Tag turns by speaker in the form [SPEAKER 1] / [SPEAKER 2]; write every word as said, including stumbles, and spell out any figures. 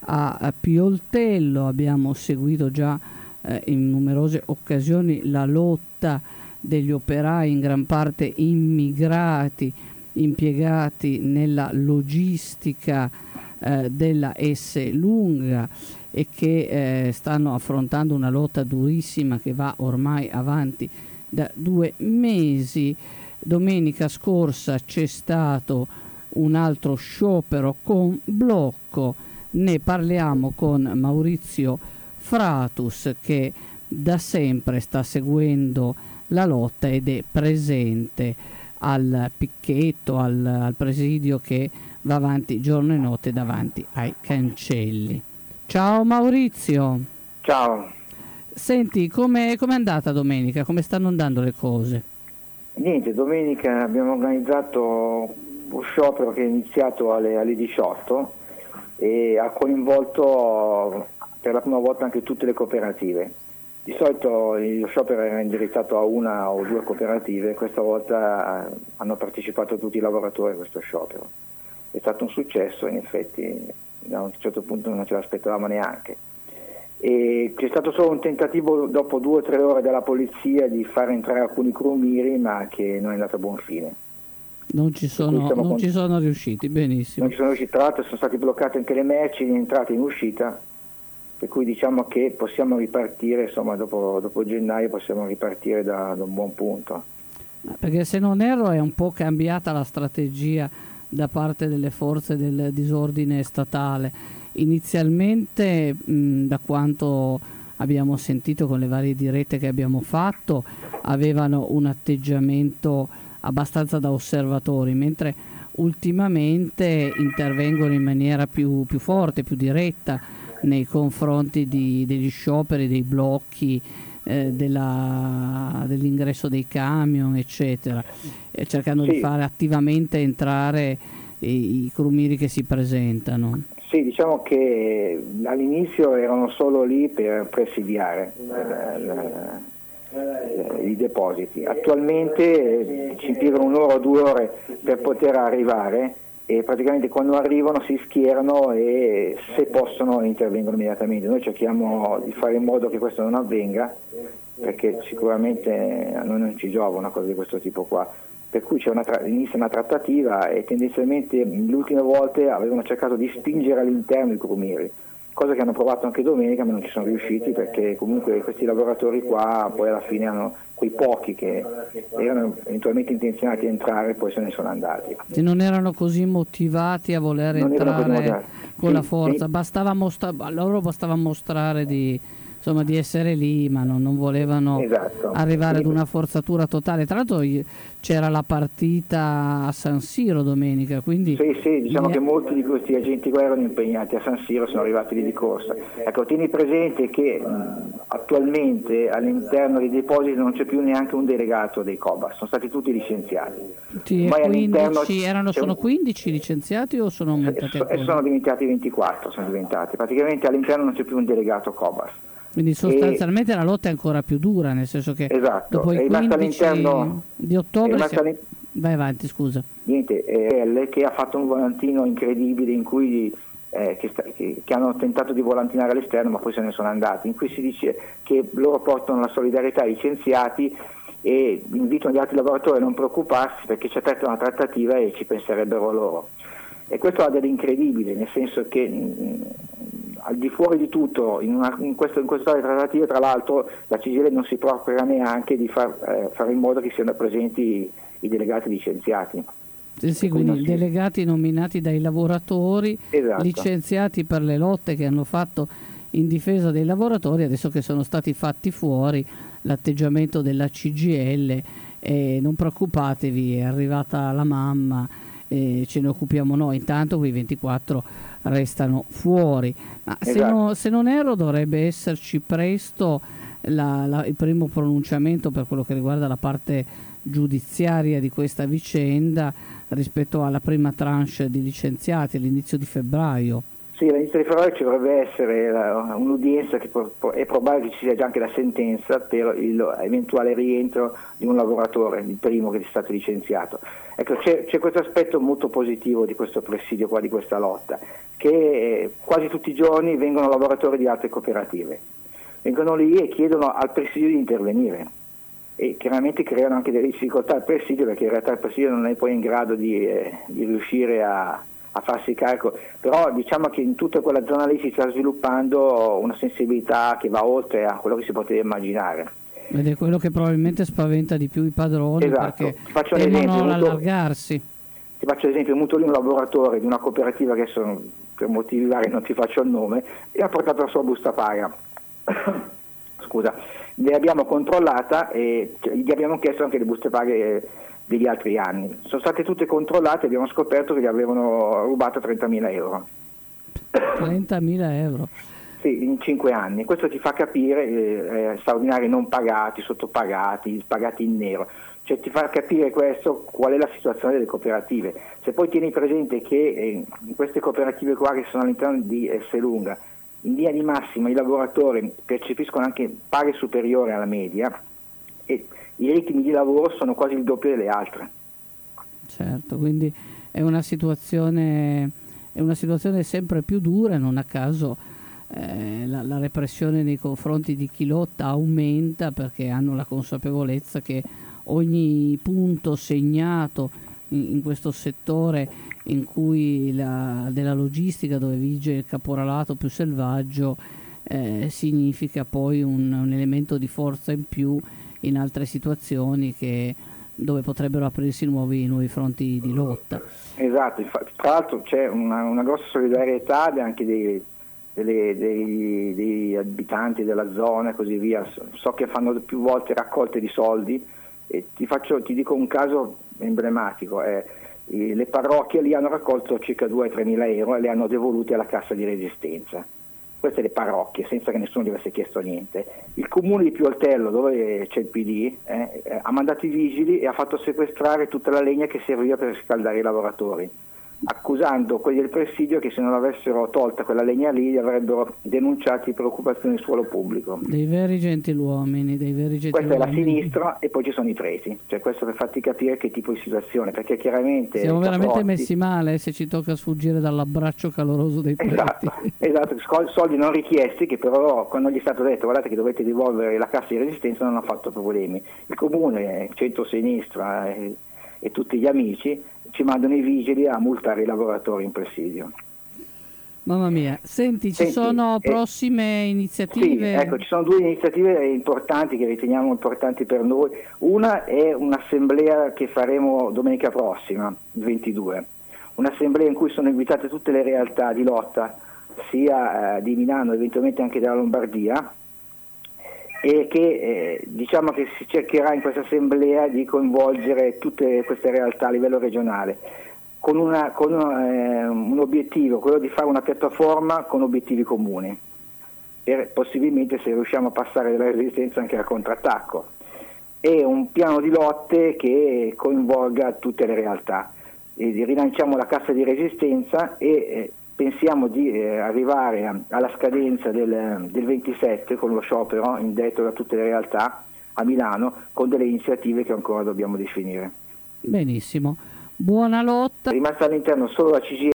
[SPEAKER 1] a Pioltello. Abbiamo seguito già eh, in numerose occasioni la lotta degli operai, in gran parte immigrati, impiegati nella logistica eh, della Esselunga, e che eh, stanno affrontando una lotta durissima che va ormai avanti da due mesi. Domenica scorsa c'è stato un altro sciopero con blocco. Ne parliamo con Maurizio Fratus, che da sempre sta seguendo la lotta ed è presente al picchetto, al, al presidio che va avanti giorno e notte davanti ai cancelli. Ciao Maurizio.
[SPEAKER 2] Ciao.
[SPEAKER 1] Senti, come è andata domenica? Come stanno andando le cose?
[SPEAKER 2] Niente, domenica abbiamo organizzato un sciopero che è iniziato alle, alle diciotto e ha coinvolto per la prima volta anche tutte le cooperative. Di solito lo sciopero era indirizzato a una o due cooperative, questa volta hanno partecipato tutti i lavoratori a questo sciopero. È stato un successo, in effetti da un certo punto non ce l'aspettavamo neanche. E c'è stato solo un tentativo dopo due o tre ore della polizia di far entrare alcuni crumiri, ma che non è andato a buon fine.
[SPEAKER 1] Non ci sono, non
[SPEAKER 2] con...
[SPEAKER 1] ci sono riusciti, benissimo.
[SPEAKER 2] Non ci sono riusciti, tra l'altro sono stati bloccate anche le merci in entrata e in uscita, per cui diciamo che possiamo ripartire, insomma dopo, dopo gennaio possiamo ripartire da, da un buon punto.
[SPEAKER 1] Perché se non erro è un po' cambiata la strategia da parte delle forze del disordine statale. Inizialmente, mh, da quanto abbiamo sentito con le varie dirette che abbiamo fatto, avevano un atteggiamento abbastanza da osservatori, mentre ultimamente intervengono in maniera più, più forte, più diretta nei confronti di, degli scioperi, dei blocchi, eh, della, dell'ingresso dei camion, eccetera, eh, cercando sì. di fare attivamente entrare i, i crumiri che si presentano.
[SPEAKER 2] Sì, diciamo che all'inizio erano solo lì per presidiare eh, i depositi. Attualmente ci impiegano un'ora o due ore per poter arrivare e praticamente quando arrivano si schierano e se possono intervengono immediatamente. Noi cerchiamo di fare in modo che questo non avvenga, perché sicuramente a noi non ci giova una cosa di questo tipo qua. Per cui c'è una tra- inizia una trattativa e tendenzialmente le ultime volte avevano cercato di spingere all'interno i crumiri, cosa che hanno provato anche domenica ma non ci sono riusciti, perché comunque questi lavoratori qua poi alla fine hanno quei pochi che erano eventualmente intenzionati a entrare poi se ne sono andati.
[SPEAKER 1] Se non erano così motivati a voler non entrare con sì, la forza, sì. bastava mostra- a loro bastava mostrare di insomma di essere lì, ma non, non volevano
[SPEAKER 2] esatto.
[SPEAKER 1] arrivare
[SPEAKER 2] sì.
[SPEAKER 1] ad una forzatura totale. Tra l'altro c'era la partita a San Siro domenica, quindi
[SPEAKER 2] sì, sì, diciamo che molti di questi agenti qua erano impegnati a San Siro, sono arrivati lì di corsa. Ecco, tieni presente che mh, attualmente all'interno dei depositi non c'è più neanche un delegato dei Cobas, sono stati tutti licenziati.
[SPEAKER 1] Tutti quindici, erano sono quindici licenziati o sono aumentati ancora?
[SPEAKER 2] E sono diventati ventiquattro, sono diventati. Praticamente all'interno non c'è più un delegato Cobas.
[SPEAKER 1] Quindi sostanzialmente e, la lotta è ancora più dura, nel senso che
[SPEAKER 2] esatto,
[SPEAKER 1] dopo i quindici di ottobre... Si... Vai avanti, scusa.
[SPEAKER 2] Niente, è L che ha fatto un volantino incredibile in cui eh, che, sta, che, che hanno tentato di volantinare all'esterno ma poi se ne sono andati, in cui si dice che loro portano la solidarietà ai licenziati e invitano gli altri lavoratori a non preoccuparsi perché c'è aperta una trattativa e ci penserebbero loro. E questo ha dell'incredibile, nel senso che mh, al di fuori di tutto, in, una, in, questo, in questa trattativa, tra l'altro, la C G I L non si preoccupa neanche di far, eh, fare in modo che siano presenti i delegati licenziati.
[SPEAKER 1] Sì, sì, quindi
[SPEAKER 2] si...
[SPEAKER 1] delegati nominati dai lavoratori,
[SPEAKER 2] esatto.
[SPEAKER 1] licenziati per le lotte che hanno fatto in difesa dei lavoratori, adesso che sono stati fatti fuori, l'atteggiamento della C G I L, eh, non preoccupatevi, è arrivata la mamma, eh, ce ne occupiamo noi, intanto quei ventiquattro restano fuori. Ma
[SPEAKER 2] esatto.
[SPEAKER 1] se, no, se non erro dovrebbe esserci presto la, la, il primo pronunciamento per quello che riguarda la parte giudiziaria di questa vicenda rispetto alla prima tranche di licenziati all'inizio di febbraio.
[SPEAKER 2] Sì, all'inizio di febbraio ci dovrebbe essere uh, un'udienza, che pro- pro- è probabile che ci sia già anche la sentenza per l'eventuale rientro di un lavoratore, il primo che è stato licenziato. Ecco, c'è, c'è questo aspetto molto positivo di questo presidio qua, di questa lotta, che eh, quasi tutti i giorni vengono lavoratori di altre cooperative, vengono lì e chiedono al presidio di intervenire e chiaramente creano anche delle difficoltà al presidio, perché in realtà il presidio non è poi in grado di, eh, di riuscire a a farsi carico, però diciamo che in tutta quella zona lì si sta sviluppando una sensibilità che va oltre a quello che si poteva immaginare.
[SPEAKER 1] Ed è quello che probabilmente spaventa di più i padroni,
[SPEAKER 2] Esatto.
[SPEAKER 1] perché
[SPEAKER 2] Ti faccio un
[SPEAKER 1] temono
[SPEAKER 2] esempio,
[SPEAKER 1] ad
[SPEAKER 2] avuto,
[SPEAKER 1] allargarsi.
[SPEAKER 2] Ti faccio l'esempio, ho avuto lì un lavoratore di una cooperativa che sono, per motivi vari non ti faccio il nome, e ha portato la sua busta paga. Scusa, le abbiamo controllata e gli abbiamo chiesto anche le buste paghe degli altri anni. Sono state tutte controllate e abbiamo scoperto che gli avevano rubato trentamila euro.
[SPEAKER 1] trentamila euro?
[SPEAKER 2] Sì, in cinque anni. Questo ti fa capire eh, eh, straordinari non pagati, sottopagati, pagati in nero. Cioè ti fa capire questo, qual è la situazione delle cooperative. Se poi tieni presente che eh, in queste cooperative qua che sono all'interno di Esselunga, in linea di massima i lavoratori percepiscono anche paghe superiori alla media e i ritmi di lavoro sono quasi il doppio delle altre.
[SPEAKER 1] Certo, quindi è una situazione, è una situazione sempre più dura, non a caso eh, la, la repressione nei confronti di chi lotta aumenta, perché hanno la consapevolezza che ogni punto segnato in, in questo settore in cui la, della logistica, dove vige il caporalato più selvaggio, eh, significa poi un, un elemento di forza in più in altre situazioni che, dove potrebbero aprirsi nuovi, nuovi fronti di lotta.
[SPEAKER 2] Esatto, tra l'altro c'è una, una grossa solidarietà anche dei, delle, dei, dei abitanti della zona e così via. So che fanno più volte raccolte di soldi e ti, faccio, ti dico un caso emblematico. Eh, le parrocchie lì hanno raccolto circa due tre mila euro e le hanno devolute alla cassa di resistenza. Queste le parrocchie, senza che nessuno gli avesse chiesto niente. Il comune di Pioltello, dove c'è il P D, eh, eh, ha mandato i vigili e ha fatto sequestrare tutta la legna che serviva per riscaldare i lavoratori, accusando quelli del presidio che se non avessero tolta quella legna lì li avrebbero denunciati per occupazione di suolo pubblico.
[SPEAKER 1] Dei veri gentiluomini, dei veri gentiluomini.
[SPEAKER 2] Questa è la sinistra e poi ci sono i preti, cioè questo per farti capire che tipo di situazione, perché chiaramente
[SPEAKER 1] siamo veramente
[SPEAKER 2] caprotti,
[SPEAKER 1] messi male se ci tocca sfuggire dall'abbraccio caloroso dei preti.
[SPEAKER 2] Esatto, esatto, soldi non richiesti che però quando gli è stato detto guardate che dovete devolvere la cassa di resistenza non hanno fatto problemi. Il comune, centro-sinistra e, e tutti gli amici ci mandano i vigili a multare i lavoratori in presidio.
[SPEAKER 1] Mamma mia, senti, ci
[SPEAKER 2] Senti,
[SPEAKER 1] sono
[SPEAKER 2] eh,
[SPEAKER 1] prossime iniziative?
[SPEAKER 2] Sì, ecco, ci sono due iniziative importanti che riteniamo importanti per noi. Una è un'assemblea che faremo domenica prossima, il ventidue, un'assemblea in cui sono invitate tutte le realtà di lotta, sia eh, di Milano, eventualmente anche della Lombardia, e che eh, diciamo che si cercherà in questa assemblea di coinvolgere tutte queste realtà a livello regionale con, una, con una, eh, un obiettivo, quello di fare una piattaforma con obiettivi comuni, per possibilmente, se riusciamo a passare dalla resistenza, anche al contrattacco, e un piano di lotte che coinvolga tutte le realtà. E rilanciamo la cassa di resistenza e eh, pensiamo di eh, arrivare a, alla scadenza del, del ventisette con lo sciopero indetto da tutte le realtà a Milano, con delle iniziative che ancora dobbiamo definire.
[SPEAKER 1] Benissimo, buona lotta.
[SPEAKER 2] È rimasta all'interno solo la C G I